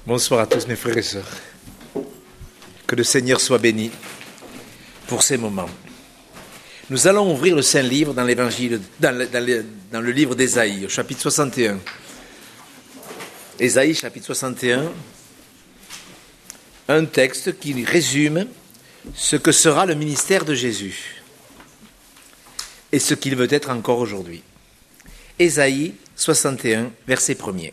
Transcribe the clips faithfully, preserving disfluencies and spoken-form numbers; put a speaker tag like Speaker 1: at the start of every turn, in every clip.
Speaker 1: Bonsoir à tous mes frères et sœurs. Que le Seigneur soit béni pour ces moments. Nous allons ouvrir le Saint-Livre dans l'évangile, dans le, dans le, dans le livre d'Ésaïe, au chapitre soixante et un. Ésaïe, chapitre soixante et un, un texte qui résume ce que sera le ministère de Jésus et ce qu'il veut être encore aujourd'hui. Ésaïe soixante et un, verset premier.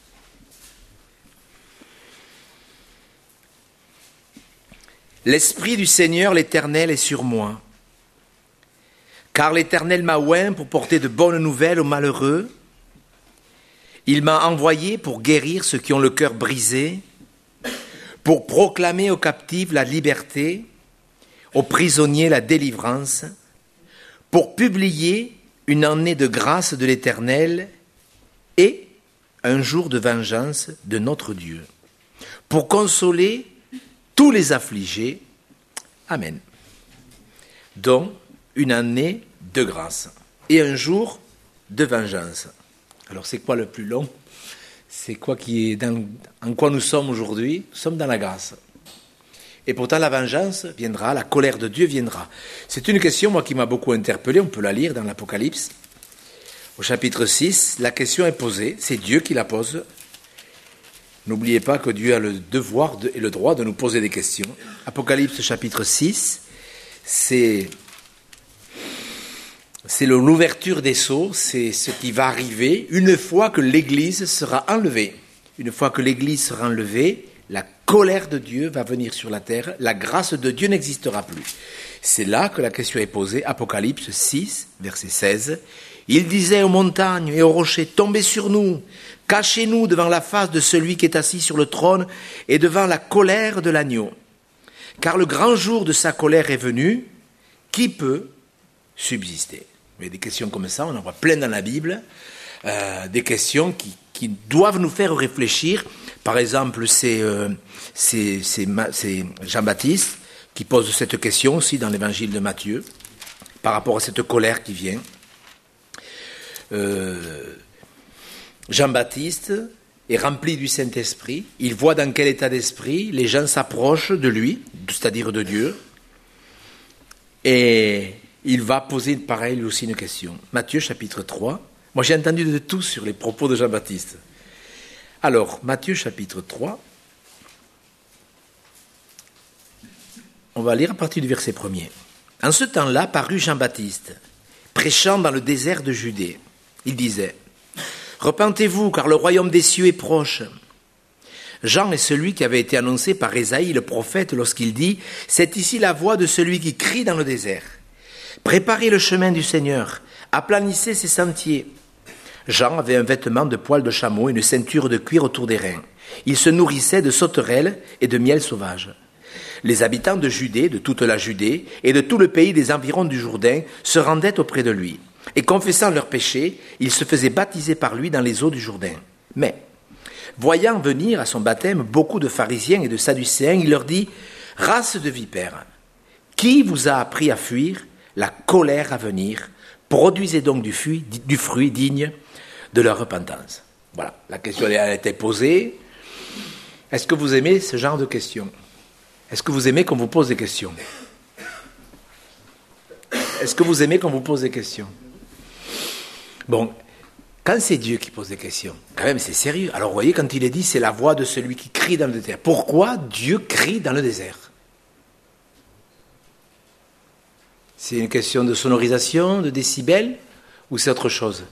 Speaker 1: L'Esprit du Seigneur l'Éternel est sur moi, car l'Éternel m'a oint pour porter de bonnes nouvelles aux malheureux. Il m'a envoyé pour guérir ceux qui ont le cœur brisé, pour proclamer aux captifs la liberté, aux prisonniers la délivrance, pour publier une année de grâce de l'Éternel et un jour de vengeance de notre Dieu, pour consoler tous les affligés. Amen. Donc, une année de grâce et un jour de vengeance. Alors, c'est quoi le plus long? C'est quoi qui est dans, en quoi nous sommes aujourd'hui? Nous sommes dans la grâce. Et pourtant, la vengeance viendra, la colère de Dieu viendra. C'est une question, moi, qui m'a beaucoup interpellé. On peut la lire dans l'Apocalypse. Au chapitre six, la question est posée. C'est Dieu qui la pose. N'oubliez pas que Dieu a le devoir de, et le droit de nous poser des questions. Apocalypse chapitre six, c'est, c'est l'ouverture des sceaux, c'est ce qui va arriver une fois que l'Église sera enlevée. Une fois que l'Église sera enlevée, la colère de Dieu va venir sur la terre, la grâce de Dieu n'existera plus. C'est là que la question est posée, Apocalypse six, verset seize. Il disait aux montagnes et aux rochers, tombez sur nous, cachez-nous devant la face de celui qui est assis sur le trône et devant la colère de l'agneau. Car le grand jour de sa colère est venu, qui peut subsister? Il y a des questions comme ça, on en voit plein dans la Bible, euh, des questions qui, qui doivent nous faire réfléchir. Par exemple, c'est, euh, c'est, c'est, c'est Jean-Baptiste qui pose cette question aussi dans l'évangile de Matthieu, par rapport à cette colère qui vient. Euh, Jean-Baptiste est rempli du Saint-Esprit, il voit dans quel état d'esprit les gens s'approchent de lui, c'est-à-dire de Dieu, et il va poser pareil lui aussi une question. Matthieu chapitre trois, moi j'ai entendu de tout sur les propos de Jean-Baptiste. Alors, Matthieu chapitre trois, on va lire à partir du verset premier. En ce temps-là parut Jean-Baptiste, prêchant dans le désert de Judée. Il disait, « Repentez-vous, car le royaume des cieux est proche. » Jean est celui qui avait été annoncé par Ésaïe le prophète lorsqu'il dit, « C'est ici la voix de celui qui crie dans le désert. Préparez le chemin du Seigneur, aplanissez ses sentiers. » Jean avait un vêtement de poil de chameau et une ceinture de cuir autour des reins. Il se nourrissait de sauterelles et de miel sauvage. Les habitants de Judée, de toute la Judée et de tout le pays des environs du Jourdain se rendaient auprès de lui. Et confessant leurs péchés, ils se faisaient baptiser par lui dans les eaux du Jourdain. Mais, voyant venir à son baptême beaucoup de pharisiens et de sadducéens, il leur dit, « Race de vipères, qui vous a appris à fuir la colère à venir? Produisez donc du fruit, du fruit digne de leur repentance. » Voilà, la question a été posée. Est-ce que vous aimez ce genre de questions? Est-ce que vous aimez qu'on vous pose des questions? Est-ce que vous aimez qu'on vous pose des questions? Bon, quand c'est Dieu qui pose des questions, quand même c'est sérieux. Alors vous voyez, quand il est dit, c'est la voix de celui qui crie dans le désert. Pourquoi Dieu crie dans le désert? C'est une question de sonorisation, de décibels, ou c'est autre chose?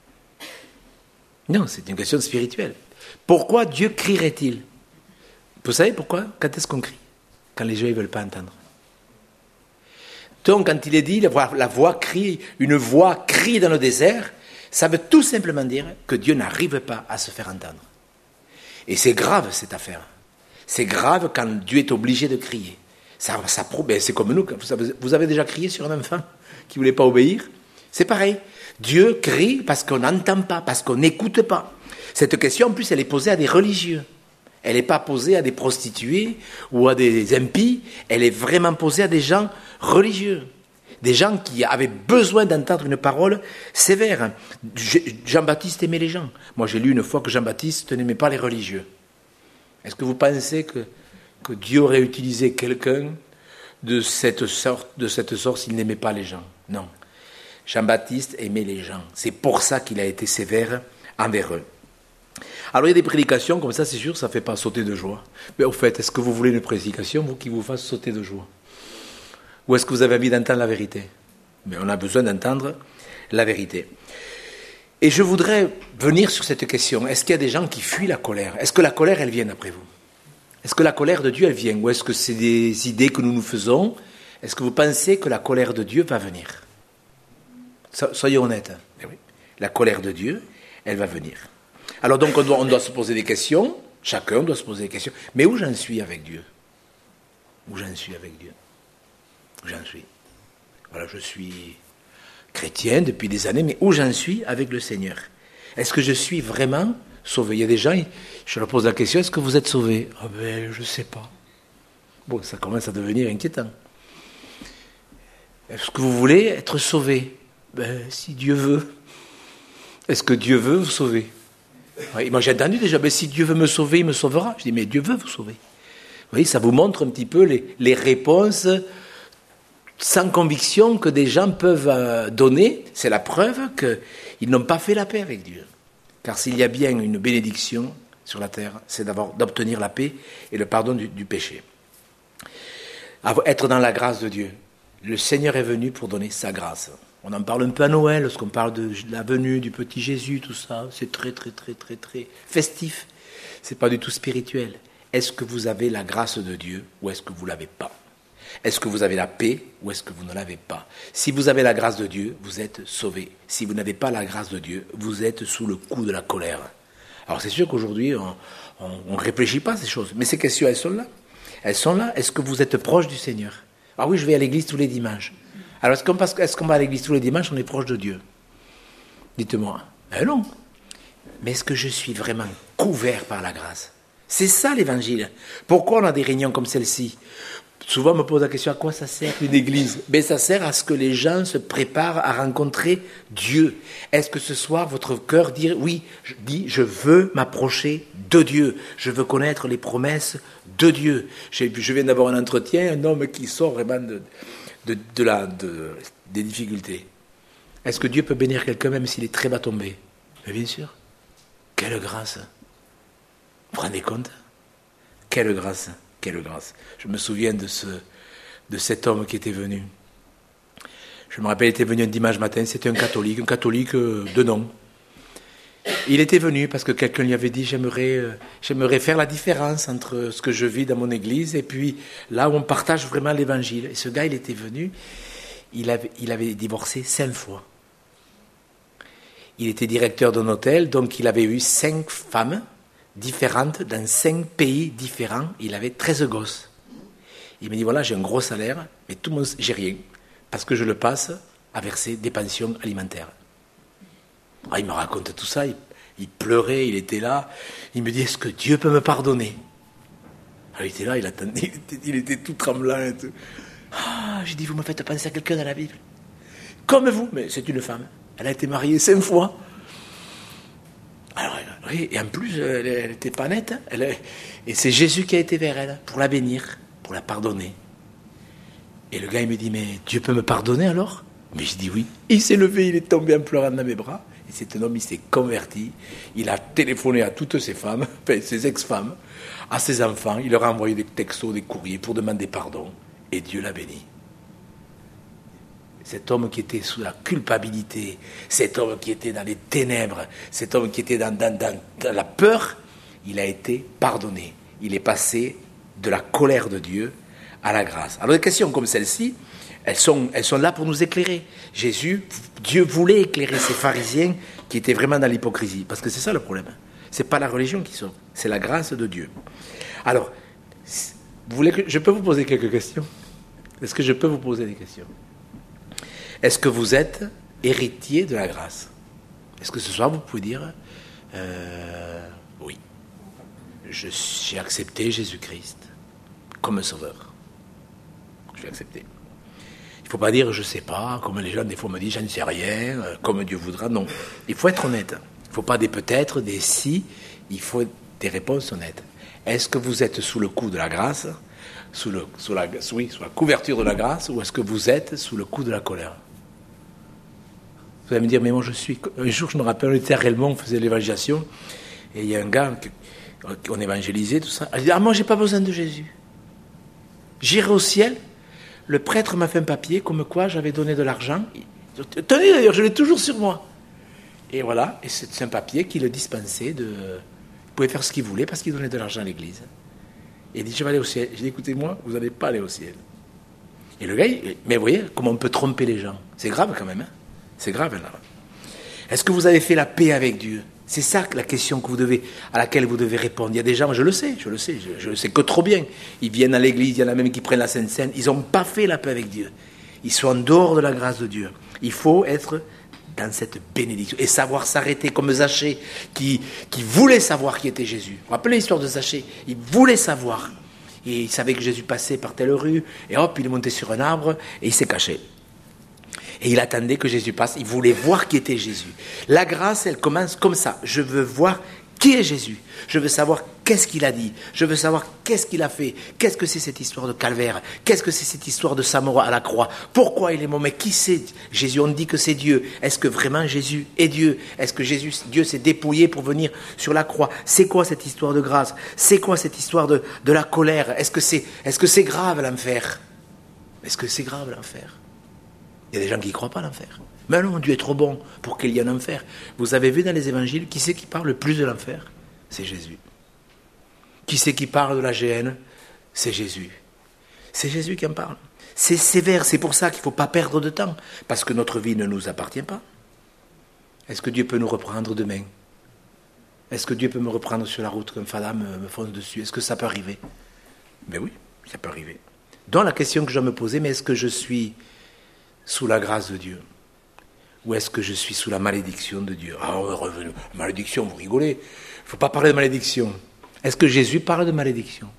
Speaker 1: Non, c'est une question spirituelle. Pourquoi Dieu crierait-il? Vous savez pourquoi? Quand est-ce qu'on crie? Quand les gens ne veulent pas entendre. Donc, quand il est dit, la voix, la voix crie, une voix crie dans le désert, ça veut tout simplement dire que Dieu n'arrive pas à se faire entendre. Et c'est grave, cette affaire. C'est grave quand Dieu est obligé de crier. Ça, ça, ben c'est comme nous, vous avez déjà crié sur un enfant qui ne voulait pas obéir? C'est pareil. Dieu crie parce qu'on n'entend pas, parce qu'on n'écoute pas. Cette question, en plus, elle est posée à des religieux. Elle n'est pas posée à des prostituées ou à des impies. Elle est vraiment posée à des gens religieux. Des gens qui avaient besoin d'entendre une parole sévère. Jean-Baptiste aimait les gens. Moi, j'ai lu une fois que Jean-Baptiste n'aimait pas les religieux. Est-ce que vous pensez que, que Dieu aurait utilisé quelqu'un de cette sorte, de cette sorte s'il n'aimait pas les gens? Non. Jean-Baptiste aimait les gens. C'est pour ça qu'il a été sévère envers eux. Alors il y a des prédications comme ça, c'est sûr, ça ne fait pas sauter de joie. Mais au fait, est-ce que vous voulez une prédication, vous, qui vous fasse sauter de joie? Ou est-ce que vous avez envie d'entendre la vérité? Mais on a besoin d'entendre la vérité. Et je voudrais venir sur cette question. Est-ce qu'il y a des gens qui fuient la colère? Est-ce que la colère, elle vient d'après vous? Est-ce que la colère de Dieu, elle vient? Ou est-ce que c'est des idées que nous nous faisons? Est-ce que vous pensez que la colère de Dieu va venir? Soyez honnêtes. Oui. La colère de Dieu, elle va venir. Alors donc, on doit, on doit se poser des questions. Chacun doit se poser des questions. Mais où j'en suis avec Dieu? Où j'en suis avec Dieu? Où j'en suis? Voilà, je suis chrétien depuis des années, mais où j'en suis avec le Seigneur? Est-ce que je suis vraiment sauvé? Il y a des gens, je leur pose la question, est-ce que vous êtes sauvé? Ah ben, je ne sais pas. Bon, ça commence à devenir inquiétant. Est-ce que vous voulez être sauvé? Ben, si Dieu veut. Est-ce que Dieu veut vous sauver? Oui, moi j'ai entendu déjà, ben, si Dieu veut me sauver, il me sauvera. Je dis, mais Dieu veut vous sauver. Vous voyez, ça vous montre un petit peu les, les réponses sans conviction que des gens peuvent donner. C'est la preuve qu'ils n'ont pas fait la paix avec Dieu. Car s'il y a bien une bénédiction sur la terre, c'est d'avoir, d'obtenir la paix et le pardon du, du péché. Être dans la grâce de Dieu. Le Seigneur est venu pour donner sa grâce. On en parle un peu à Noël, lorsqu'on parle de la venue du petit Jésus, tout ça. C'est très, très, très, très, très festif. C'est pas du tout spirituel. Est-ce que vous avez la grâce de Dieu ou est-ce que vous ne l'avez pas? Est-ce que vous avez la paix ou est-ce que vous ne l'avez pas? Si vous avez la grâce de Dieu, vous êtes sauvé. Si vous n'avez pas la grâce de Dieu, vous êtes sous le coup de la colère. Alors c'est sûr qu'aujourd'hui, on ne réfléchit pas à ces choses. Mais ces questions, elles sont là. Elles sont là. Est-ce que vous êtes proche du Seigneur? Ah oui, je vais à l'église tous les dimanches. Alors est-ce qu'on, est-ce qu'on va à l'église tous les dimanches, on est proche de Dieu? Dites-moi. Ben non. Mais est-ce que je suis vraiment couvert par la grâce? C'est ça l'évangile. Pourquoi on a des réunions comme celle-ci? Souvent, on me pose la question, à quoi ça sert une église? Ben, ça sert à ce que les gens se préparent à rencontrer Dieu. Est-ce que ce soir, votre cœur dit, oui, je, dit, je veux m'approcher de Dieu. Je veux connaître les promesses de Dieu. J'ai, je viens d'avoir un entretien, un homme qui sort vraiment de, de, de la, de, des difficultés. Est-ce que Dieu peut bénir quelqu'un même s'il est très bas tombé? Mais bien sûr. Quelle grâce! Vous vous rendez compte? Quelle grâce! Quelle grâce. Je me souviens de, ce, de cet homme qui était venu. Je me rappelle, il était venu un dimanche matin, c'était un catholique, un catholique de nom. Il était venu parce que quelqu'un lui avait dit, j'aimerais, j'aimerais faire la différence entre ce que je vis dans mon église et puis là où on partage vraiment l'évangile. Et ce gars, il était venu, il avait, il avait divorcé cinq fois. Il était directeur d'un hôtel, donc il avait eu cinq femmes différentes dans cinq pays différents. Il avait treize gosses. Il m'a dit, voilà, j'ai un gros salaire, mais tout mon, j'ai rien, parce que je le passe à verser des pensions alimentaires. Ah, il me raconte tout ça, il, il pleurait, il était là. Il me dit, est-ce que Dieu peut me pardonner? Alors, il était là, il attendait, il était, il était tout tremblant. Et tout. Ah, j'ai dit, vous me faites penser à quelqu'un dans la Bible. Comme vous, mais c'est une femme. Elle a été mariée cinq fois. Alors, oui, et en plus, elle n'était pas nette. Hein. Elle, et c'est Jésus qui a été vers elle pour la bénir, pour la pardonner. Et le gars, il me dit, mais Dieu peut me pardonner alors? Mais je dis oui. Il s'est levé, il est tombé en pleurant dans mes bras. Et c'est un homme, il s'est converti. Il a téléphoné à toutes ses femmes, enfin, ses ex-femmes, à ses enfants. Il leur a envoyé des textos, des courriers pour demander pardon. Et Dieu l'a béni. Cet homme qui était sous la culpabilité, cet homme qui était dans les ténèbres, cet homme qui était dans, dans, dans, dans la peur, il a été pardonné. Il est passé de la colère de Dieu à la grâce. Alors des questions comme celle-ci, elles sont, elles sont là pour nous éclairer. Jésus, Dieu voulait éclairer ces pharisiens qui étaient vraiment dans l'hypocrisie. Parce que c'est ça le problème. Ce n'est pas la religion qui sauve, c'est la grâce de Dieu. Alors, vous voulez que je peux vous poser quelques questions? Est-ce que je peux vous poser des questions? Est-ce que vous êtes héritier de la grâce? Est-ce que ce soir vous pouvez dire euh, oui, je, j'ai accepté Jésus-Christ comme un sauveur. Je vais accepter. Il ne faut pas dire je ne sais pas, comme les gens des fois me disent je ne sais rien, comme Dieu voudra. Non, il faut être honnête. Il ne faut pas des peut-être, des si, il faut des réponses honnêtes. Est-ce que vous êtes sous le coup de la grâce, sous, le, sous, la, oui, sous la couverture de la grâce, ou est-ce que vous êtes sous le coup de la colère? Vous allez me dire, mais moi je suis... Un jour, je me rappelle, on était à Relmont, on faisait l'évangélisation, et il y a un gars, on évangélisait, tout ça. Il dit, ah, moi, j'ai pas besoin de Jésus. J'irai au ciel. Le prêtre m'a fait un papier, comme quoi j'avais donné de l'argent. Tenez, d'ailleurs, je l'ai toujours sur moi. Et voilà, et c'est un papier qui le dispensait de... Il pouvait faire ce qu'il voulait parce qu'il donnait de l'argent à l'église. Et il dit, je vais aller au ciel. J'ai dit, écoutez-moi, vous n'allez pas aller au ciel. Et le gars, il... mais vous voyez, comment on peut tromper les gens. C'est grave quand même, hein. C'est grave, là. Est-ce que vous avez fait la paix avec Dieu? C'est ça la question que vous devez, à laquelle vous devez répondre. Il y a des gens, je le sais, je le sais, je, je le sais que trop bien. Ils viennent à l'église, il y en a même qui prennent la Sainte Seine. Ils n'ont pas fait la paix avec Dieu. Ils sont en dehors de la grâce de Dieu. Il faut être dans cette bénédiction et savoir s'arrêter comme Zachée qui, qui voulait savoir qui était Jésus. Vous vous rappelez l'histoire de Zachée? Il voulait savoir. Et il savait que Jésus passait par telle rue. Et hop, il est monté sur un arbre et il s'est caché. Et il attendait que Jésus passe. Il voulait voir qui était Jésus. La grâce, elle commence comme ça. Je veux voir qui est Jésus. Je veux savoir qu'est-ce qu'il a dit. Je veux savoir qu'est-ce qu'il a fait. Qu'est-ce que c'est cette histoire de calvaire? Qu'est-ce que c'est cette histoire de sa mort à la croix? Pourquoi il est mort? Mais qui c'est Jésus? On dit que c'est Dieu. Est-ce que vraiment Jésus est Dieu? Est-ce que Jésus, Dieu s'est dépouillé pour venir sur la croix? C'est quoi cette histoire de grâce? C'est quoi cette histoire de, de la colère? Est-ce que c'est, est-ce que c'est grave l'enfer? Est-ce que c'est grave l'enfer? Il y a des gens qui ne croient pas à l'enfer. Mais non, Dieu est trop bon pour qu'il y ait un enfer. Vous avez vu dans les évangiles, qui c'est qui parle le plus de l'enfer? C'est Jésus. Qui c'est qui parle de la géhenne? C'est Jésus. C'est Jésus qui en parle. C'est sévère, c'est pour ça qu'il ne faut pas perdre de temps, parce que notre vie ne nous appartient pas. Est-ce que Dieu peut nous reprendre demain? Est-ce que Dieu peut me reprendre sur la route qu'un fada me, me fonce dessus? Est-ce que ça peut arriver? Ben oui, ça peut arriver. Donc la question que je dois me poser, mais est-ce que je suis sous la grâce de Dieu? Ou est-ce que je suis sous la malédiction de Dieu? Ah, revenu. Malédiction, vous rigolez. Il ne faut pas parler de malédiction. Est-ce que Jésus parle de malédiction?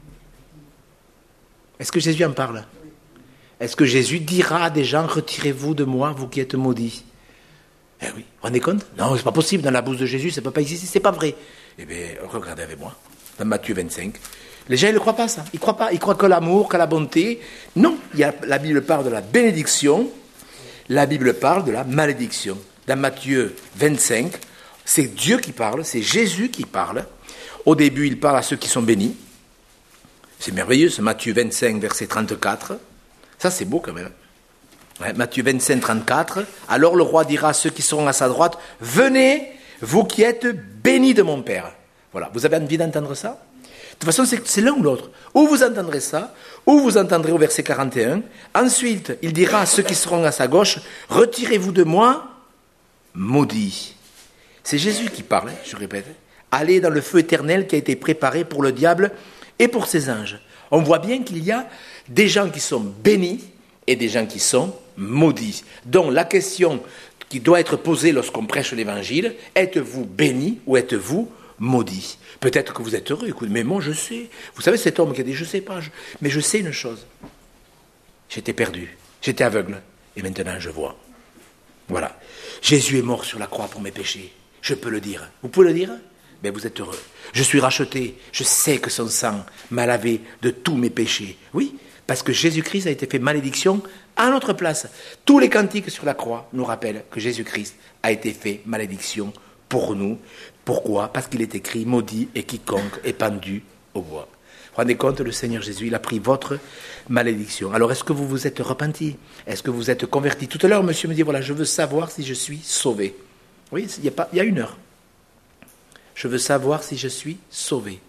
Speaker 1: Est-ce que Jésus en parle? Est-ce que Jésus dira à des gens, retirez-vous de moi, vous qui êtes maudits? Eh oui, vous vous rendez compte? Non, c'est pas possible, dans la bouche de Jésus, ça ne peut pas exister, c'est pas vrai. Eh bien, regardez avec moi, dans Matthieu vingt-cinq. Les gens, ils ne croient pas ça. Ils ne croient pas. Ils croient que l'amour, que la bonté. Non, il y a, la Bible parle de la bénédiction. La Bible parle de la malédiction. Dans Matthieu vingt-cinq, c'est Dieu qui parle, c'est Jésus qui parle. Au début, il parle à ceux qui sont bénis. C'est merveilleux, c'est Matthieu vingt-cinq, verset trente-quatre. Ça, c'est beau quand même. Ouais, Matthieu vingt-cinq, trente-quatre. Alors le roi dira à ceux qui seront à sa droite, venez, vous qui êtes bénis de mon Père. Voilà, vous avez envie d'entendre ça? De toute façon, c'est, c'est l'un ou l'autre. Ou vous entendrez ça, ou vous entendrez au verset quarante et un. Ensuite, il dira à ceux qui seront à sa gauche, retirez-vous de moi, maudits. C'est Jésus qui parle, je répète. Allez dans le feu éternel qui a été préparé pour le diable et pour ses anges. On voit bien qu'il y a des gens qui sont bénis et des gens qui sont maudits. Donc la question qui doit être posée lorsqu'on prêche l'évangile, êtes-vous bénis ou êtes-vous maudits? Peut-être que vous êtes heureux, écoute, mais moi je sais. Vous savez cet homme qui a dit, je ne sais pas, je... mais je sais une chose. J'étais perdu, j'étais aveugle, et maintenant je vois. Voilà. Jésus est mort sur la croix pour mes péchés. Je peux le dire. Vous pouvez le dire? Mais vous êtes heureux. Je suis racheté. Je sais que son sang m'a lavé de tous mes péchés. Oui, parce que Jésus-Christ a été fait malédiction à notre place. Tous les cantiques sur la croix nous rappellent que Jésus-Christ a été fait malédiction pour nous. Pourquoi? Parce qu'il est écrit, maudit est quiconque est pendu au bois. Vous vous rendez compte, le Seigneur Jésus, il a pris votre malédiction. Alors, est-ce que vous vous êtes repenti? Est-ce que vous êtes converti? Tout à l'heure, monsieur me dit, voilà, je veux savoir si je suis sauvé. Oui, il y a, pas, il y a une heure. Je veux savoir si je suis sauvé.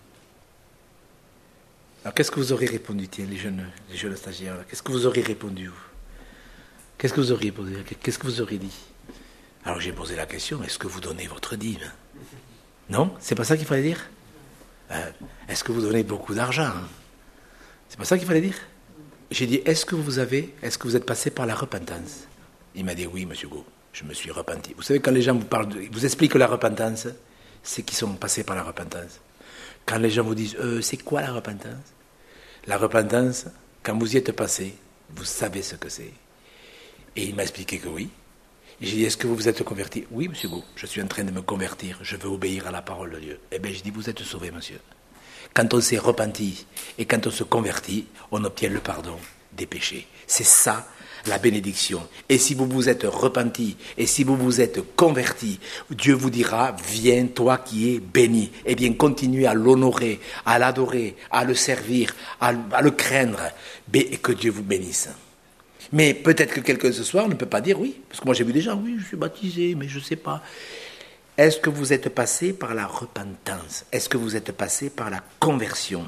Speaker 1: Alors, qu'est-ce que vous aurez répondu, tiens, les jeunes, les jeunes stagiaires, là, qu'est-ce que vous aurez répondu, vous? Qu'est-ce que vous auriez posé? Qu'est-ce que vous auriez dit? Alors, j'ai posé la question, est-ce que vous donnez votre dîme? Non? C'est pas ça qu'il fallait dire? euh, Est-ce que vous donnez beaucoup d'argent? C'est pas ça qu'il fallait dire? J'ai dit, est-ce que vous avez, est-ce que vous êtes passé par la repentance? Il m'a dit, oui, monsieur Go, je me suis repenti. Vous savez, quand les gens vous parlent, de, vous expliquent la repentance, c'est qu'ils sont passés par la repentance. Quand les gens vous disent, euh, c'est quoi la repentance? La repentance, quand vous y êtes passé, vous savez ce que c'est. Et il m'a expliqué que oui. J'ai dit, est-ce que vous vous êtes converti? Oui, monsieur Gou, je suis en train de me convertir, je veux obéir à la parole de Dieu. Eh bien, j'ai dit, vous êtes sauvé, monsieur. Quand on s'est repenti et quand on se convertit, on obtient le pardon des péchés. C'est ça la bénédiction. Et si vous vous êtes repenti et si vous vous êtes converti, Dieu vous dira, viens toi qui es béni. Eh bien, continuez à l'honorer, à l'adorer, à le servir, à, à le craindre, et que Dieu vous bénisse. Mais peut-être que quelqu'un ce soir ne peut pas dire oui, parce que moi j'ai vu des gens, oui, je suis baptisé, mais je ne sais pas. Est-ce que vous êtes passé par la repentance? Est-ce que vous êtes passé par la conversion?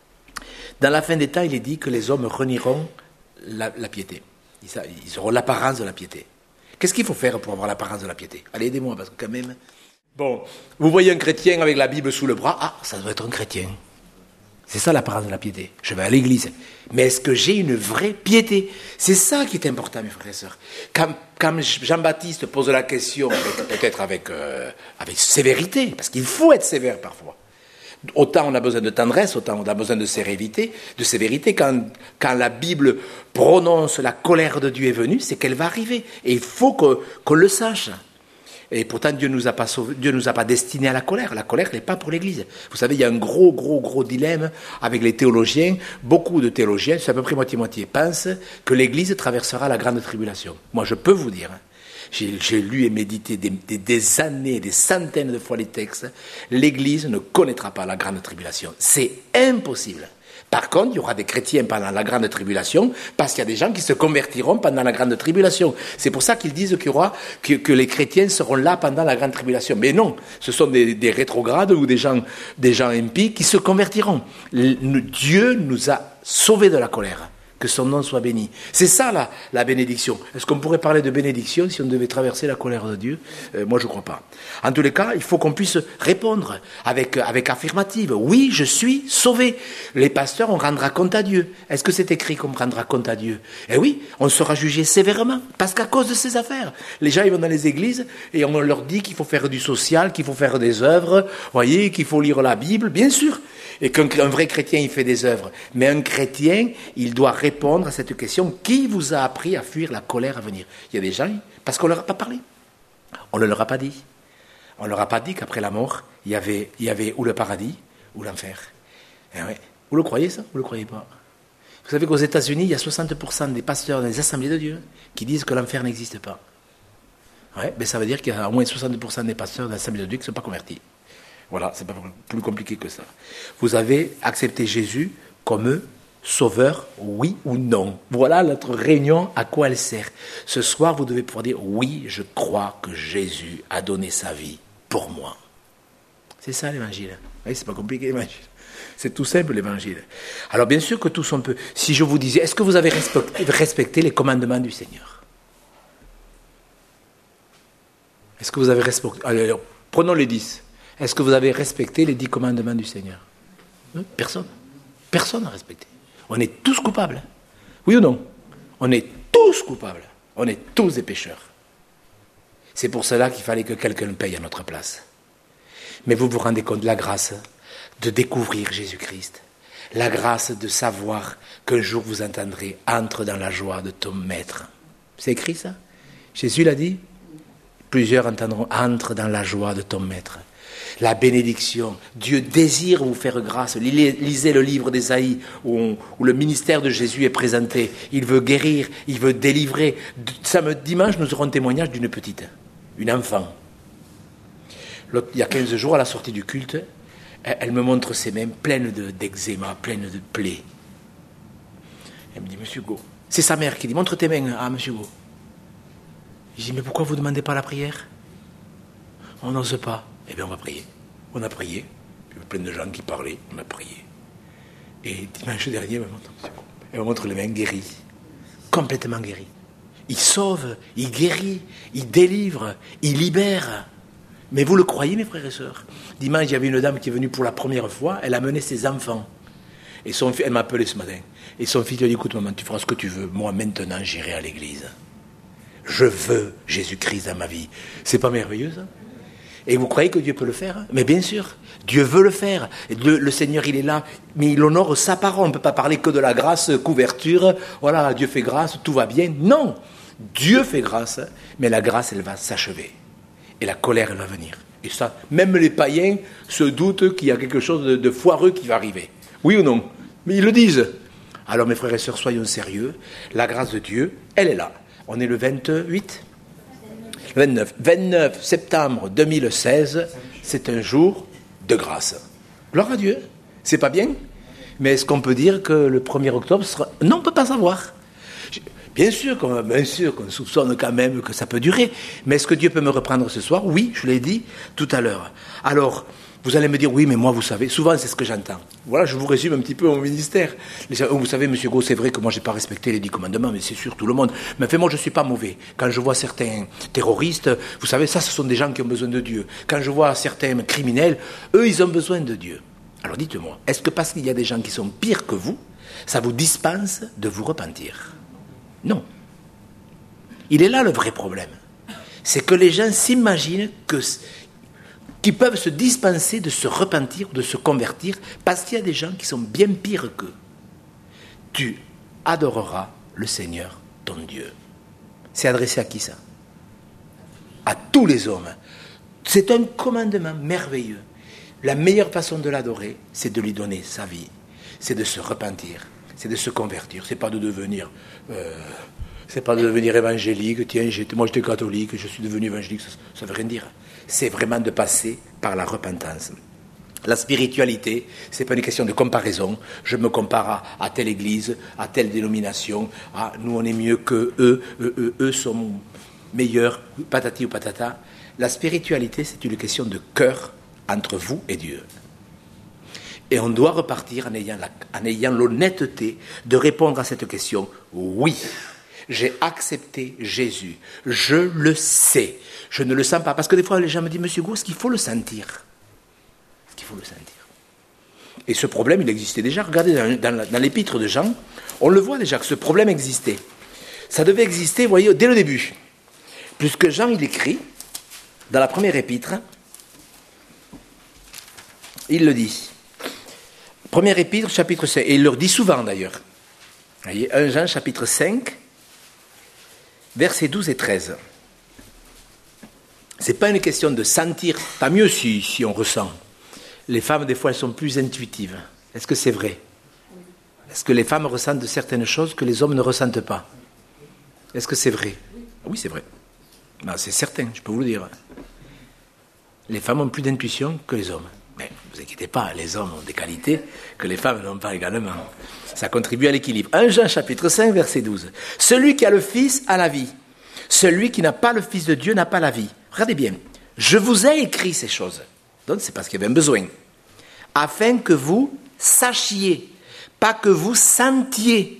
Speaker 1: Dans la fin des temps, il est dit que les hommes renieront la, la piété. Ils auront l'apparence de la piété. Qu'est-ce qu'il faut faire pour avoir l'apparence de la piété? Allez, aidez-moi, parce que quand même... Bon, vous voyez un chrétien avec la Bible sous le bras, ah, ça doit être un chrétien. C'est ça l'apparence de la piété. Je vais à l'église. Mais est-ce que j'ai une vraie piété? C'est ça qui est important, mes frères et sœurs. Quand, quand Jean-Baptiste pose la question, avec, peut-être avec, euh, avec sévérité, parce qu'il faut être sévère parfois. Autant on a besoin de tendresse, autant on a besoin de sévérité. De sévérité. Quand, quand la Bible prononce la colère de Dieu est venue, c'est qu'elle va arriver. Et il faut que, qu'on le sache. Et pourtant, Dieu nous a pas sauvé, Dieu nous a pas destinés à la colère. La colère n'est pas pour l'Église. Vous savez, il y a un gros, gros, gros dilemme avec les théologiens. Beaucoup de théologiens, c'est à peu près moitié-moitié, pensent que l'Église traversera la grande tribulation. Moi, je peux vous dire... J'ai, j'ai lu et médité des, des, des années, des centaines de fois les textes. L'Église ne connaîtra pas la grande tribulation. C'est impossible. Par contre, il y aura des chrétiens pendant la grande tribulation, parce qu'il y a des gens qui se convertiront pendant la grande tribulation. C'est pour ça qu'ils disent qu'il y aura, que, que les chrétiens seront là pendant la grande tribulation. Mais non, ce sont des, des rétrogrades ou des gens, des gens impies qui se convertiront. Le, Dieu nous a sauvés de la colère. Que son nom soit béni. C'est ça la, la bénédiction. Est-ce qu'on pourrait parler de bénédiction si on devait traverser la colère de Dieu? euh, Moi, je ne crois pas. En tous les cas, il faut qu'on puisse répondre avec, avec affirmative. Oui, je suis sauvé. Les pasteurs, on rendra compte à Dieu. Est-ce que c'est écrit qu'on rendra compte à Dieu? Eh oui, on sera jugé sévèrement, parce qu'à cause de ces affaires. Les gens, ils vont dans les églises et on leur dit qu'il faut faire du social, qu'il faut faire des œuvres, voyez, qu'il faut lire la Bible, bien sûr. Et qu'un un vrai chrétien, il fait des œuvres. Mais un chrétien, il doit répondre à cette question. Qui vous a appris à fuir la colère à venir? Il y a des gens, parce qu'on ne leur a pas parlé. On ne leur a pas dit. On ne leur a pas dit qu'après la mort, il y avait, il y avait ou le paradis ou l'enfer. Et ouais. Vous le croyez ça? Vous ne le croyez pas? Vous savez qu'aux États-Unis, il y a soixante pour cent des pasteurs dans les assemblées de Dieu qui disent que l'enfer n'existe pas. Ouais, mais ça veut dire qu'il y a au moins soixante pour cent des pasteurs dans les assemblées de Dieu qui ne sont pas convertis. Voilà, c'est pas plus compliqué que ça. Vous avez accepté Jésus comme sauveur, oui ou non? Voilà notre réunion, à quoi elle sert. Ce soir, vous devez pouvoir dire, oui, je crois que Jésus a donné sa vie pour moi. C'est ça l'évangile. Oui, c'est pas compliqué l'évangile. C'est tout simple l'évangile. Alors bien sûr que tous on peut. Si je vous disais, est-ce que vous avez respecté, respecté les commandements du Seigneur? Est-ce que vous avez respecté? Alors, prenons les dix. Est-ce que vous avez respecté les dix commandements du Seigneur? Personne. Personne n'a respecté. On est tous coupables. Oui ou non? On est tous coupables. On est tous des pécheurs. C'est pour cela qu'il fallait que quelqu'un paye à notre place. Mais vous vous rendez compte de la grâce de découvrir Jésus-Christ. La grâce de savoir qu'un jour vous entendrez « Entre dans la joie de ton maître ». C'est écrit ça? Jésus l'a dit. Plusieurs entendront « Entre dans la joie de ton maître ». La bénédiction. Dieu désire vous faire grâce. Lisez le livre d'Ésaïe où, on, où le ministère de Jésus est présenté. Il veut guérir, il veut délivrer. Samedi, dimanche, nous aurons un témoignage d'une petite, une enfant. L'autre, il y a quinze jours, à la sortie du culte, elle, elle me montre ses mains pleines de, d'eczéma, pleines de plaies. Elle me dit, Monsieur Go, c'est sa mère qui dit, montre tes mains à Monsieur Go. Je dis, mais pourquoi vous ne demandez pas la prière? On n'ose pas. Eh bien, on va prier. On a prié. Il y avait plein de gens qui parlaient. On a prié. Et dimanche dernier, elle me montre, elle me montre les mains guéries. Complètement guéries. Il sauve, il guérit, il délivre, il libère. Mais vous le croyez, mes frères et sœurs? Dimanche, il y avait une dame qui est venue pour la première fois. Elle a mené ses enfants. Et son fils, elle m'a appelé ce matin. Et son fils lui a dit, écoute, maman, tu feras ce que tu veux. Moi, maintenant, j'irai à l'église. Je veux Jésus-Christ dans ma vie. C'est pas merveilleux, ça? Et vous croyez que Dieu peut le faire? Mais bien sûr, Dieu veut le faire. Le, le Seigneur, il est là, mais il honore sa parole. On ne peut pas parler que de la grâce, couverture, voilà, Dieu fait grâce, tout va bien. Non, Dieu fait grâce, mais la grâce, elle va s'achever. Et la colère, elle va venir. Et ça, même les païens se doutent qu'il y a quelque chose de, de foireux qui va arriver. Oui ou non? Mais ils le disent. Alors mes frères et sœurs, soyons sérieux. La grâce de Dieu, elle est là. On est le vingt-huit vingt-neuf. vingt-neuf septembre deux mille seize, c'est un jour de grâce. Gloire à Dieu. C'est pas bien? Mais est-ce qu'on peut dire que le premier octobre sera... Non, on ne peut pas savoir. Bien sûr, qu'on, bien sûr qu'on soupçonne quand même que ça peut durer. Mais est-ce que Dieu peut me reprendre ce soir? Oui, je l'ai dit tout à l'heure. Alors, vous allez me dire, oui, mais moi, vous savez, souvent c'est ce que j'entends. Voilà, je vous résume un petit peu mon ministère. Vous savez, monsieur Gau, c'est vrai que moi, je n'ai pas respecté les dix commandements, mais c'est sûr, tout le monde. Mais enfin, moi, je ne suis pas mauvais. Quand je vois certains terroristes, vous savez, ça, ce sont des gens qui ont besoin de Dieu. Quand je vois certains criminels, eux, ils ont besoin de Dieu. Alors dites-moi, est-ce que parce qu'il y a des gens qui sont pires que vous, ça vous dispense de vous repentir? Non. Il est là le vrai problème. C'est que les gens s'imaginent que, qu'ils peuvent se dispenser de se repentir, de se convertir, parce qu'il y a des gens qui sont bien pires qu'eux. Tu adoreras le Seigneur, ton Dieu. C'est adressé à qui ça? À tous les hommes. C'est un commandement merveilleux. La meilleure façon de l'adorer, c'est de lui donner sa vie. C'est de se repentir. C'est de se convertir. C'est pas de devenir... Euh, c'est pas de devenir évangélique. Tiens, j'étais, moi j'étais catholique, je suis devenu évangélique. Ça ne veut rien dire. C'est vraiment de passer par la repentance. La spiritualité, c'est pas une question de comparaison. Je me compare à, à telle église, à telle dénomination. Ah, nous, on est mieux que eux. Eux, eux, eux sont meilleurs. Patati ou patata. La spiritualité, c'est une question de cœur entre vous et Dieu. Et on doit repartir en ayant, la, en ayant l'honnêteté de répondre à cette question. Oui, j'ai accepté Jésus. Je le sais. Je ne le sens pas. Parce que des fois, les gens me disent, Monsieur Gou, est-ce qu'il faut le sentir? Est-ce qu'il faut le sentir? Et ce problème, il existait déjà. Regardez, dans, dans, dans l'épître de Jean, on le voit déjà que ce problème existait. Ça devait exister, vous voyez, dès le début. Puisque Jean, il écrit, dans la première épître, il le dit. Première épître, chapitre cinq. Et il le dit souvent d'ailleurs. Vous voyez, premier Jean, chapitre cinq, versets douze et treize. Ce n'est pas une question de sentir. Tant mieux si, si on ressent. Les femmes, des fois, elles sont plus intuitives. Est-ce que c'est vrai? Est-ce que les femmes ressentent de certaines choses que les hommes ne ressentent pas? Est-ce que c'est vrai? Oui, c'est vrai. Ben, c'est certain, je peux vous le dire. Les femmes ont plus d'intuition que les hommes. Mais ne vous inquiétez pas, les hommes ont des qualités que les femmes n'ont pas également. Ça contribue à l'équilibre. premier Jean chapitre cinq, verset douze. Celui qui a le Fils a la vie. Celui qui n'a pas le Fils de Dieu n'a pas la vie. Regardez bien. Je vous ai écrit ces choses. Donc c'est parce qu'il y avait un besoin. Afin que vous sachiez, pas que vous sentiez.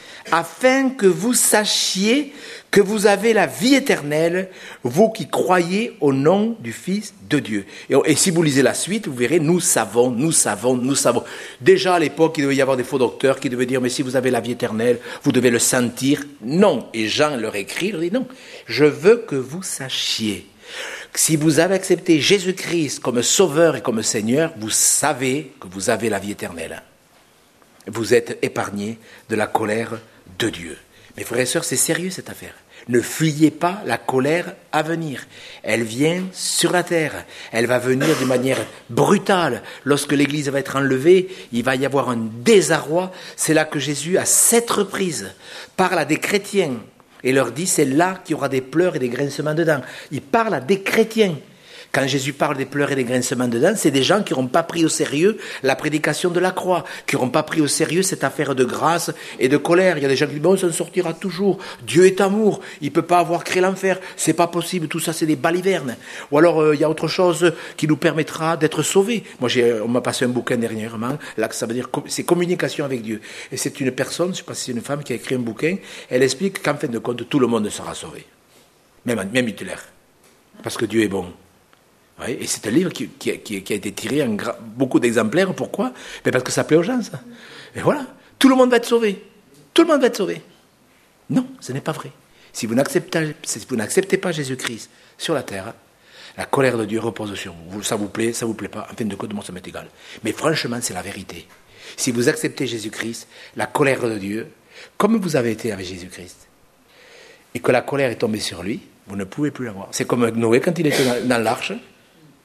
Speaker 1: Afin que vous sachiez que vous avez la vie éternelle, vous qui croyez au nom du Fils de Dieu. Et, et si vous lisez la suite, vous verrez, nous savons, nous savons, nous savons. Déjà à l'époque, il devait y avoir des faux docteurs qui devaient dire, mais si vous avez la vie éternelle, vous devez le sentir. Non. Et Jean leur écrit, il leur dit, non, je veux que vous sachiez. Si vous avez accepté Jésus-Christ comme Sauveur et comme Seigneur, vous savez que vous avez la vie éternelle. Vous êtes épargnés de la colère de Dieu. Mes frères et sœurs, c'est sérieux cette affaire. Ne fuyez pas la colère à venir. Elle vient sur la terre. Elle va venir d'une manière brutale. Lorsque l'Église va être enlevée, il va y avoir un désarroi. C'est là que Jésus, à sept reprises, parle à des chrétiens et leur dit, c'est là qu'il y aura des pleurs et des grincements de dents. Il parle à des chrétiens. Quand Jésus parle des pleurs et des grincements de dents, c'est des gens qui n'auront pas pris au sérieux la prédication de la croix, qui n'auront pas pris au sérieux cette affaire de grâce et de colère. Il y a des gens qui disent, bon, ça en sortira toujours. Dieu est amour. Il ne peut pas avoir créé l'enfer. C'est pas possible. Tout ça, c'est des balivernes. Ou alors, euh, il y a autre chose qui nous permettra d'être sauvés. Moi, j'ai, on m'a passé un bouquin dernièrement. Là, ça veut dire, c'est communication avec Dieu. Et c'est une personne, je ne sais pas si c'est une femme qui a écrit un bouquin. Elle explique qu'en fin de compte, tout le monde sera sauvé. Même, même Hitler. Parce que Dieu est bon. Oui, et c'est un livre qui, qui, qui, qui a été tiré en gra- beaucoup d'exemplaires. Pourquoi? Mais parce que ça plaît aux gens, ça. Et voilà. Tout le monde va être sauvé. Tout le monde va être sauvé. Non, ce n'est pas vrai. Si vous n'acceptez, si vous n'acceptez pas Jésus-Christ sur la terre, la colère de Dieu repose sur vous. Ça vous plaît, ça vous plaît pas. En fin de compte, moi, ça m'est égal. Mais franchement, c'est la vérité. Si vous acceptez Jésus-Christ, la colère de Dieu, comme vous avez été avec Jésus-Christ, et que la colère est tombée sur lui, vous ne pouvez plus l'avoir. C'est comme Noé quand il était dans, dans l'arche.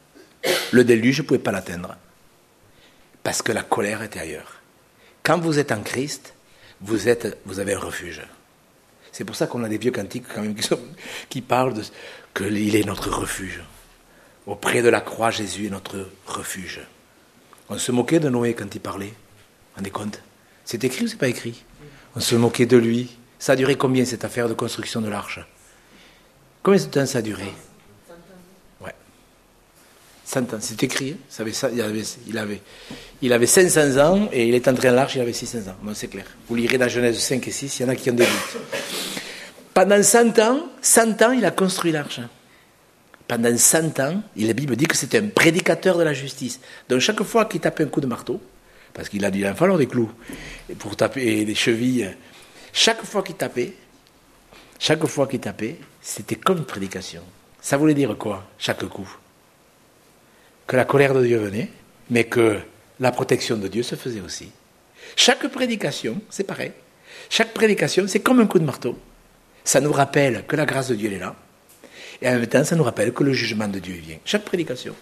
Speaker 1: Le déluge ne pouvait pas l'atteindre. Parce que la colère était ailleurs. Quand vous êtes en Christ, vous, êtes, vous avez un refuge. C'est pour ça qu'on a des vieux cantiques quand même qui, sont, qui parlent de qu'il est notre refuge. Auprès de la croix, Jésus est notre refuge. On se moquait de Noé quand il parlait. Vous vous rendez compte ? C'est écrit ou c'est pas écrit ? On se moquait de lui. Ça a duré combien cette affaire de construction de l'arche ? Combien de temps ça a duré ? Ouais. cent ans, c'est écrit. Hein, ça avait, ça, il, avait, il, avait, il avait cinq cents ans et il est entré dans l'arche, il avait six cents ans. Non, c'est clair. Vous lirez dans Genèse cinq et six, il y en a qui ont des doutes. Pendant cent ans, cent ans, il a construit l'arche. Pendant cent ans, et la Bible dit que c'était un prédicateur de la justice. Donc chaque fois qu'il tapait un coup de marteau, parce qu'il a dû en falloir des clous, pour taper des chevilles, chaque fois qu'il tapait, chaque fois qu'il tapait, c'était comme une prédication. Ça voulait dire quoi, chaque coup ? Que la colère de Dieu venait, mais que la protection de Dieu se faisait aussi. Chaque prédication, c'est pareil. Chaque prédication, c'est comme un coup de marteau. Ça nous rappelle que la grâce de Dieu elle est là. Et en même temps, ça nous rappelle que le jugement de Dieu vient. Chaque prédication.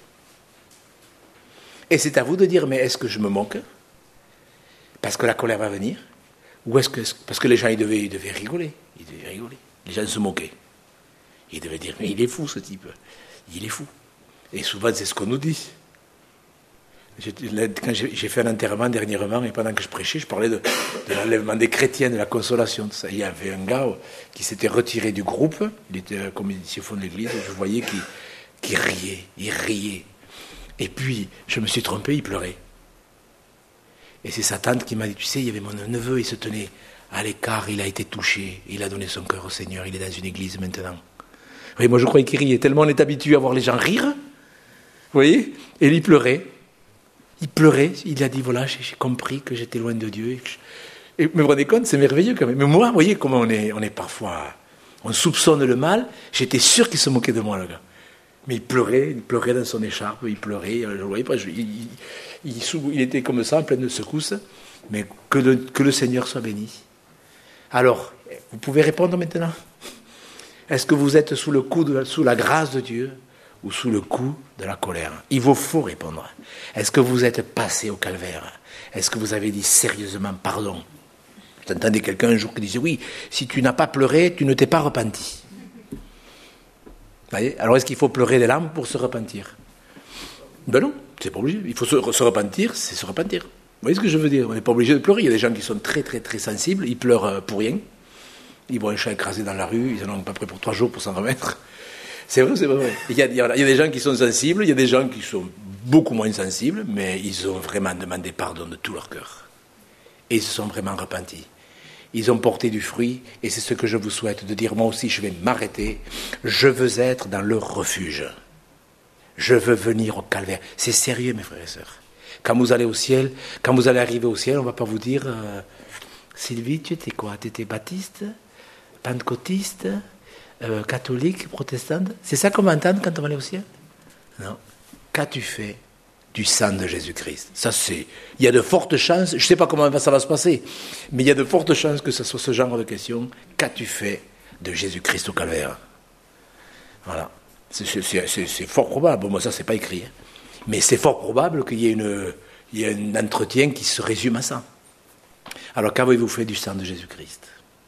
Speaker 1: Et c'est à vous de dire, mais est-ce que je me moque ? Parce que la colère va venir ? Ou est-ce que... Parce que les gens, ils devaient, ils devaient rigoler. Ils devaient rigoler. Les gens se moquaient. Ils devaient dire, mais il est fou ce type. Il est fou. Et souvent, c'est ce qu'on nous dit. Quand j'ai fait un enterrement dernièrement, et pendant que je prêchais, je parlais de, de l'enlèvement des chrétiens, de la consolation. Tout ça. Il y avait un gars qui s'était retiré du groupe, il était comme ici au fond de l'église, je voyais qu'il, qu'il riait, il riait. Et puis, je me suis trompé, il pleurait. Et c'est sa tante qui m'a dit, tu sais, il y avait mon neveu, il se tenait à l'écart, il a été touché, il a donné son cœur au Seigneur, il est dans une église maintenant. Oui, moi je croyais qu'il riait, tellement on est habitué à voir les gens rire, vous voyez, et il pleurait. Il pleurait, il a dit, voilà, j'ai, j'ai compris que j'étais loin de Dieu. Et, je... et mais vous vous rendez compte, c'est merveilleux quand même. Mais moi, vous voyez comment on est, on est parfois... On soupçonne le mal. J'étais sûr qu'il se moquait de moi, le gars. Mais il pleurait, il pleurait dans son écharpe, il pleurait. Je ne voyais pas, je, il, il, il, il était comme ça, en pleine secousse. Mais que le, que le Seigneur soit béni. Alors, vous pouvez répondre maintenant ? Est-ce que vous êtes sous le coup de, sous la grâce de Dieu ? Ou sous le coup de la colère? Il vous faut répondre. Est-ce que vous êtes passé au calvaire? Est-ce que vous avez dit sérieusement pardon? J'entendais quelqu'un un jour qui disait, oui, si tu n'as pas pleuré, tu ne t'es pas repenti. Vous voyez? Alors est-ce qu'il faut pleurer des larmes pour se repentir? Ben non, c'est pas obligé. Il faut se, se repentir, c'est se repentir. Vous voyez ce que je veux dire? On n'est pas obligé de pleurer. Il y a des gens qui sont très très très sensibles, ils pleurent pour rien. Ils voient un chat écrasé dans la rue, ils en ont pas près pour trois jours pour s'en remettre. C'est vrai, c'est pas vrai. Il y, a, il y a des gens qui sont sensibles, il y a des gens qui sont beaucoup moins sensibles, mais ils ont vraiment demandé pardon de tout leur cœur. Et ils se sont vraiment repentis. Ils ont porté du fruit, et c'est ce que je vous souhaite, de dire, moi aussi je vais m'arrêter, je veux être dans leur refuge. Je veux venir au calvaire. C'est sérieux, mes frères et sœurs. Quand vous allez au ciel, quand vous allez arriver au ciel, on ne va pas vous dire, euh, Sylvie, tu étais quoi? Tu étais baptiste, pentecôtiste, Euh, catholique, protestante? C'est ça qu'on va entendre quand on va aller au ciel? Non. Qu'as-tu fait du sang de Jésus-Christ? Ça, c'est... Il y a de fortes chances, je ne sais pas comment ça va se passer, mais il y a de fortes chances que ce soit ce genre de question. Qu'as-tu fait de Jésus-Christ au calvaire? Voilà. C'est, c'est, c'est, c'est fort probable. Bon, moi, ça, c'est pas écrit. Hein. Mais c'est fort probable qu'il y ait, une, il y ait un entretien qui se résume à ça. Alors, qu'avez-vous fait du sang de Jésus-Christ?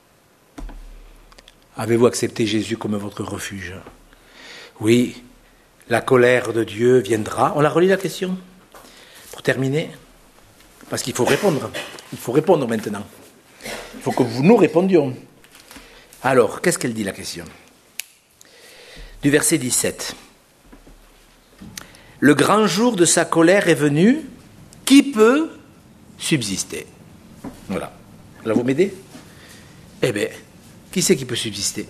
Speaker 1: Avez-vous accepté Jésus comme votre refuge? Oui, la colère de Dieu viendra. On a relis la question? Pour terminer? Parce qu'il faut répondre. Il faut répondre maintenant. Il faut que vous nous répondions. Alors, qu'est-ce qu'elle dit la question? Du verset dix-sept. Le grand jour de sa colère est venu. Qui peut subsister? Voilà. Là, vous m'aidez? Eh bien, qui c'est qui peut subsister?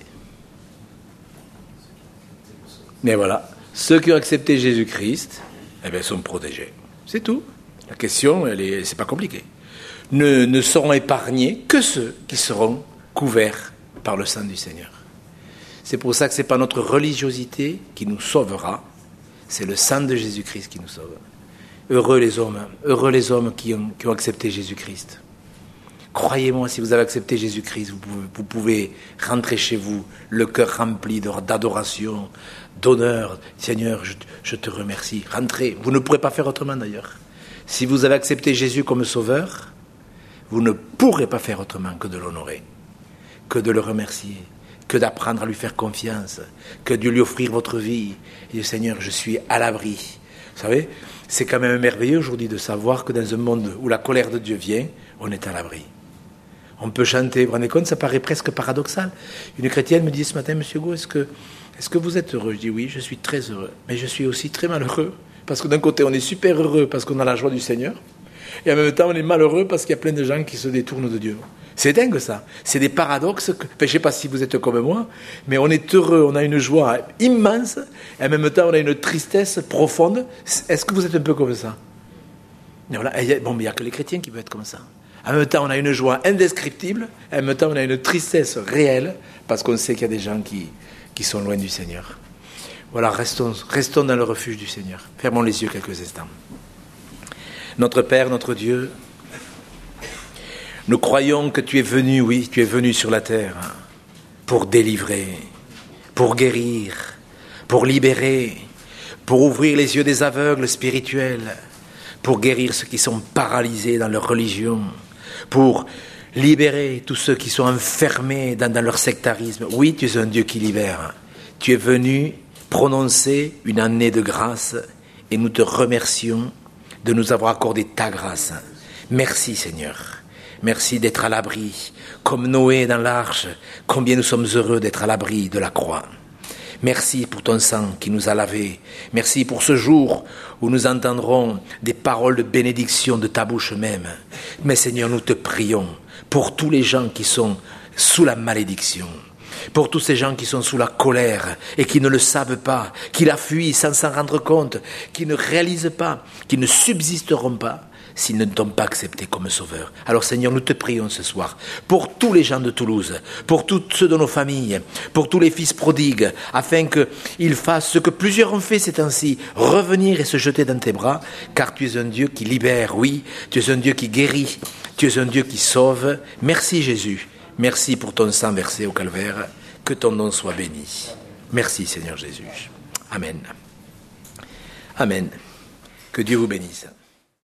Speaker 1: Mais voilà, ceux qui ont accepté Jésus-Christ, eh bien, sont protégés. C'est tout. La question, elle est, c'est pas compliqué. Ne, ne seront épargnés que ceux qui seront couverts par le sang du Seigneur. C'est pour ça que ce n'est pas notre religiosité qui nous sauvera, c'est le sang de Jésus-Christ qui nous sauve. Heureux les hommes, heureux les hommes qui ont, qui ont accepté Jésus-Christ. Croyez-moi, si vous avez accepté Jésus-Christ, vous pouvez, vous pouvez rentrer chez vous, le cœur rempli d'adoration, d'honneur. Seigneur, je, je te remercie. Rentrez. Vous ne pourrez pas faire autrement d'ailleurs. Si vous avez accepté Jésus comme sauveur, vous ne pourrez pas faire autrement que de l'honorer, que de le remercier, que d'apprendre à lui faire confiance, que de lui offrir votre vie. Et dire, Seigneur, je suis à l'abri. Vous savez, c'est quand même merveilleux aujourd'hui de savoir que dans un monde où la colère de Dieu vient, on est à l'abri. On peut chanter, vous vous rendez compte, ça paraît presque paradoxal. Une chrétienne me dit ce matin, Monsieur Go, est-ce que, est-ce que vous êtes heureux? Je dis oui, je suis très heureux, mais je suis aussi très malheureux. Parce que d'un côté, on est super heureux parce qu'on a la joie du Seigneur, et en même temps, on est malheureux parce qu'il y a plein de gens qui se détournent de Dieu. C'est dingue ça. C'est des paradoxes. Que, enfin, je ne sais pas si vous êtes comme moi, mais on est heureux, on a une joie immense, et en même temps, on a une tristesse profonde. Est-ce que vous êtes un peu comme ça? Et voilà. Et il y a, bon, mais il n'y a que les chrétiens qui peuvent être comme ça. En même temps, on a une joie indescriptible, et en même temps, on a une tristesse réelle, parce qu'on sait qu'il y a des gens qui, qui sont loin du Seigneur. Voilà, restons, restons dans le refuge du Seigneur. Fermons les yeux quelques instants. Notre Père, notre Dieu, nous croyons que tu es venu, oui, tu es venu sur la terre pour délivrer, pour guérir, pour libérer, pour ouvrir les yeux des aveugles spirituels, pour guérir ceux qui sont paralysés dans leur religion, pour libérer tous ceux qui sont enfermés dans, dans leur sectarisme. Oui, tu es un Dieu qui libère. Tu es venu prononcer une année de grâce et nous te remercions de nous avoir accordé ta grâce. Merci Seigneur. Merci d'être à l'abri, comme Noé dans l'arche. Combien nous sommes heureux d'être à l'abri de la croix. Merci pour ton sang qui nous a lavés. Merci pour ce jour où nous entendrons des paroles de bénédiction de ta bouche même. Mais Seigneur, nous te prions pour tous les gens qui sont sous la malédiction, pour tous ces gens qui sont sous la colère et qui ne le savent pas, qui la fuient sans s'en rendre compte, qui ne réalisent pas, qui ne subsisteront pas s'ils ne t'ont pas accepté comme sauveur. Alors Seigneur, nous te prions ce soir pour tous les gens de Toulouse, pour tous ceux de nos familles, pour tous les fils prodigues, afin qu'ils fassent ce que plusieurs ont fait ces temps-ci, revenir et se jeter dans tes bras, car tu es un Dieu qui libère, oui, tu es un Dieu qui guérit, tu es un Dieu qui sauve. Merci Jésus, merci pour ton sang versé au calvaire, que ton nom soit béni. Merci Seigneur Jésus. Amen. Amen. Que Dieu vous bénisse.